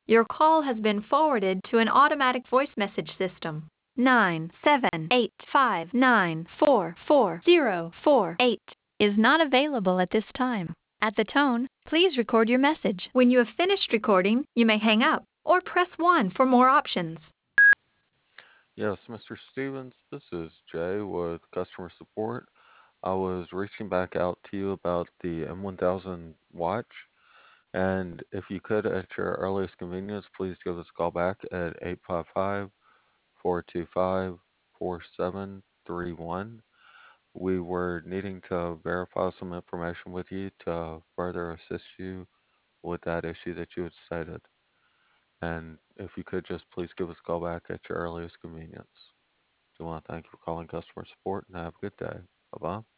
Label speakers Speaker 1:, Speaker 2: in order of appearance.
Speaker 1: Your call has been forwarded to an automatic voice message system. 97859444048 is not available at this time. At the tone, please record your message. When you have finished recording, you may hang up or press 1 for more options.
Speaker 2: Yes, Mr. Stevens, this is Jay with customer support. I was reaching back out to you about the M1000 watch, and if you could, at your earliest convenience, please give us a call back at 855-425-4731. We were needing to verify some information with you to further assist you with that issue that you had cited. And if you could just please give us a call back at your earliest convenience. Do want to thank you for calling customer support and have a good day. Bye bye.